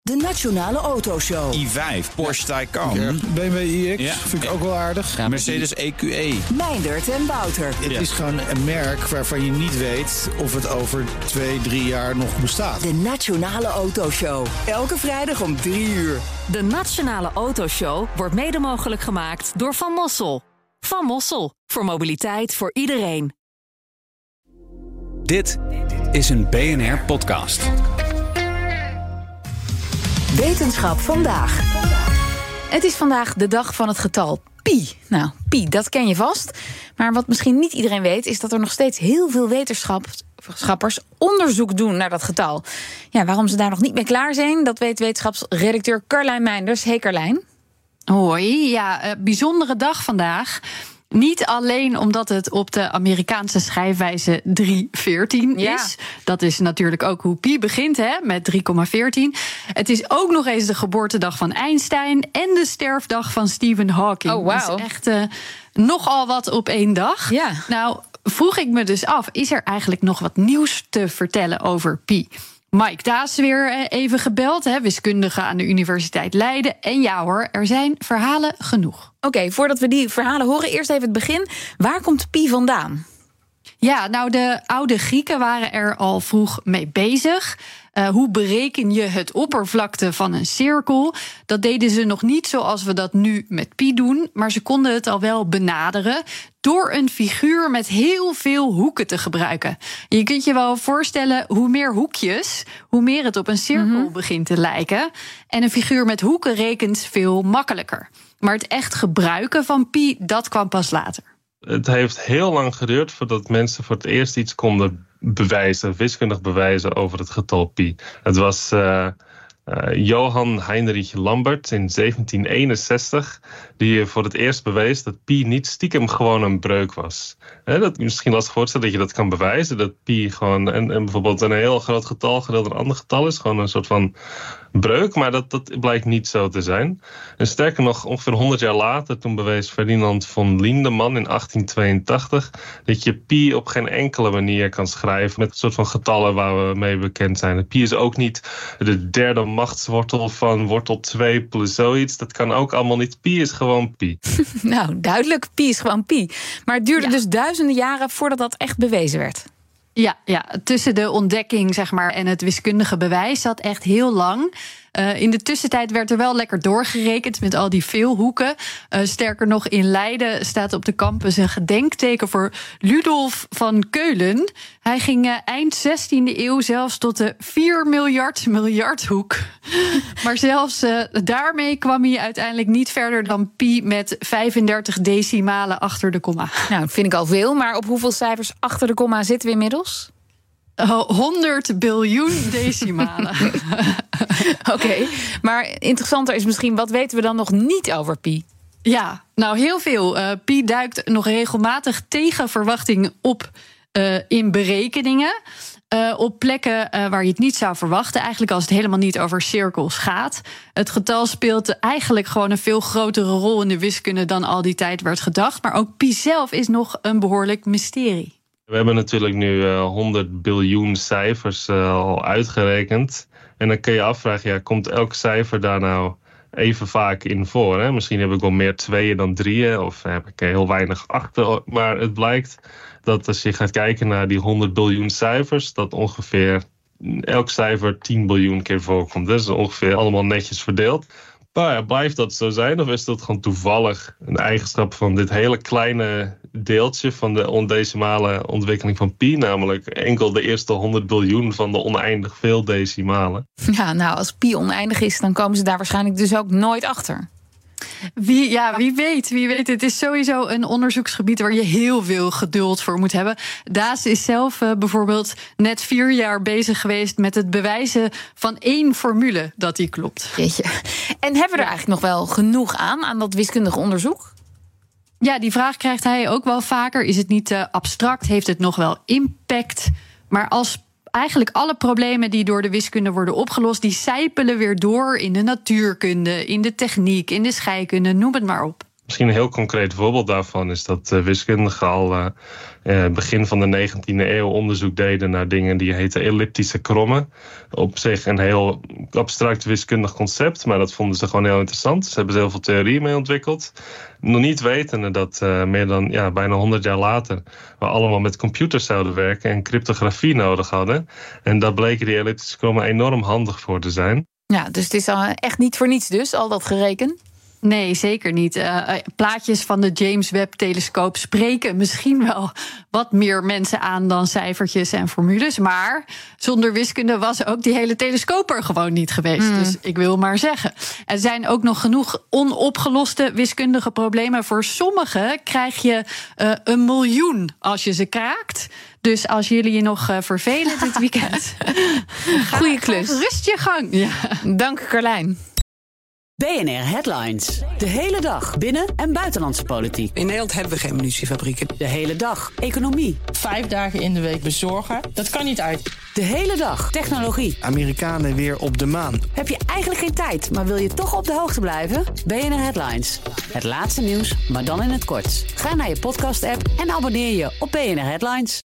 De Nationale Autoshow. i5, Porsche Taycan. BMW iX, vind ik ook wel aardig. Ja, Mercedes EQE. Meindert en Wouter. Het is gewoon een merk waarvan je niet weet of het over 2-3 jaar nog bestaat. De Nationale Autoshow. Elke vrijdag om 3 uur. De Nationale Autoshow wordt mede mogelijk gemaakt door Van Mossel. Van Mossel, voor mobiliteit voor iedereen. Dit is een BNR-podcast. Wetenschap vandaag. Het is vandaag de dag van het getal pi. Nou, pi, dat ken je vast. Maar wat misschien niet iedereen weet, is dat er nog steeds heel veel wetenschappers onderzoek doen naar dat getal. Ja, waarom ze daar nog niet mee klaar zijn, dat weet wetenschapsredacteur Carlijn Meinders. Hey Carlijn. Hoi, ja, bijzondere dag vandaag. Niet alleen omdat het op de Amerikaanse schrijfwijze 314 is. Ja. Dat is natuurlijk ook hoe pi begint, hè, met 3,14. Het is ook nog eens de geboortedag van Einstein en de sterfdag van Stephen Hawking. Oh, wauw. Dus echt nogal wat op één dag. Ja. Nou, vroeg ik me dus af, is er eigenlijk nog wat nieuws te vertellen over pi? Mike Daas weer even gebeld, wiskundige aan de Universiteit Leiden. En ja hoor, er zijn verhalen genoeg. Oké, voordat we die verhalen horen, eerst even het begin. Waar komt pi vandaan? Ja, nou, de oude Grieken waren er al vroeg mee bezig. Hoe bereken je het oppervlakte van een cirkel? Dat deden ze nog niet zoals we dat nu met pi doen, maar ze konden het al wel benaderen door een figuur met heel veel hoeken te gebruiken. Je kunt je wel voorstellen, hoe meer hoekjes, hoe meer het op een cirkel begint te lijken. En een figuur met hoeken rekent veel makkelijker. Maar het echt gebruiken van pi, dat kwam pas later. Het heeft heel lang geduurd voordat mensen voor het eerst iets konden bewijzen, wiskundig bewijzen over het getal pi. Het was Johann Heinrich Lambert in 1761... die voor het eerst bewees dat pi niet stiekem gewoon een breuk was. Dat misschien lastig voorstellen dat je dat kan bewijzen, dat pi gewoon en bijvoorbeeld een heel groot getal gedeeld door een ander getal is, gewoon een soort van breuk, maar dat blijkt niet zo te zijn. En sterker nog, ongeveer 100 jaar later, toen bewees Ferdinand von Lindemann in 1882... dat je pi op geen enkele manier kan schrijven met het soort van getallen waar we mee bekend zijn. Pi is ook niet de derde machtswortel van wortel 2 plus zoiets. Dat kan ook allemaal niet. Pi is gewoon pi. Nou, duidelijk, pi is gewoon pi. Maar het duurde dus duizenden jaren voordat dat echt bewezen werd. Ja, tussen de ontdekking zeg maar, en het wiskundige bewijs zat echt heel lang. In de tussentijd werd er wel lekker doorgerekend met al die veelhoeken. Sterker nog, in Leiden staat op de campus een gedenkteken voor Ludolf van Keulen. Hij ging eind 16e eeuw zelfs tot de 4 miljard hoek. Maar zelfs daarmee kwam hij uiteindelijk niet verder dan pi met 35 decimalen achter de komma. Nou, dat vind ik al veel, maar op hoeveel cijfers achter de komma zitten we inmiddels? 100 biljoen decimalen. Oké, maar interessanter is misschien, wat weten we dan nog niet over pi? Ja, nou heel veel. Pi duikt nog regelmatig tegen verwachting op in berekeningen. Op plekken waar je het niet zou verwachten. Eigenlijk als het helemaal niet over cirkels gaat. Het getal speelt eigenlijk gewoon een veel grotere rol in de wiskunde dan al die tijd werd gedacht. Maar ook pi zelf is nog een behoorlijk mysterie. We hebben natuurlijk nu 100 biljoen cijfers al uitgerekend. En dan kun je afvragen, komt elk cijfer daar nou even vaak in voor? Hè? Misschien heb ik wel meer tweeën dan drieën, of heb ik heel weinig achter. Maar het blijkt dat als je gaat kijken naar die 100 biljoen cijfers, dat ongeveer elk cijfer 10 biljoen keer voorkomt. Dat is ongeveer allemaal netjes verdeeld. Maar ja, blijft dat zo zijn, of is dat gewoon toevallig een eigenschap van dit hele kleine deeltje van de ondecimale ontwikkeling van pi, namelijk enkel de eerste 100 biljoen van de oneindig veel decimalen? Ja, nou, als pi oneindig is, dan komen ze daar waarschijnlijk dus ook nooit achter. Wie weet. Het is sowieso een onderzoeksgebied waar je heel veel geduld voor moet hebben. Daas is zelf bijvoorbeeld net 4 jaar bezig geweest met het bewijzen van 1 formule dat die klopt. Jeetje. En hebben we er eigenlijk nog wel genoeg aan dat wiskundig onderzoek? Ja, die vraag krijgt hij ook wel vaker. Is het niet te abstract? Heeft het nog wel impact? Maar als eigenlijk alle problemen die door de wiskunde worden opgelost, die sijpelen weer door in de natuurkunde, in de techniek, in de scheikunde, noem het maar op. Misschien een heel concreet voorbeeld daarvan is dat wiskundigen al begin van de 19e eeuw onderzoek deden naar dingen die heten elliptische krommen. Op zich een heel abstract wiskundig concept, maar dat vonden ze gewoon heel interessant. Ze hebben er heel veel theorieën mee ontwikkeld. Nog niet wetende dat meer dan bijna 100 jaar later we allemaal met computers zouden werken en cryptografie nodig hadden. En daar bleken die elliptische krommen enorm handig voor te zijn. Ja, dus het is echt niet voor niets dus, al dat gereken? Nee, zeker niet. Plaatjes van de James Webb-telescoop spreken misschien wel wat meer mensen aan dan cijfertjes en formules. Maar zonder wiskunde was ook die hele telescoop er gewoon niet geweest. Dus ik wil maar zeggen. Er zijn ook nog genoeg onopgeloste wiskundige problemen. Voor sommigen krijg je 1 miljoen als je ze kraakt. Dus als jullie je nog vervelen dit weekend, goeie klus. Rust je gang. Ja. Dank Carlijn. BNR Headlines. De hele dag binnen- en buitenlandse politiek. In Nederland hebben we geen munitiefabrieken. De hele dag economie. 5 dagen in de week bezorgen, dat kan niet uit. De hele dag technologie. Amerikanen weer op de maan. Heb je eigenlijk geen tijd, maar wil je toch op de hoogte blijven? BNR Headlines. Het laatste nieuws, maar dan in het kort. Ga naar je podcast-app en abonneer je op BNR Headlines.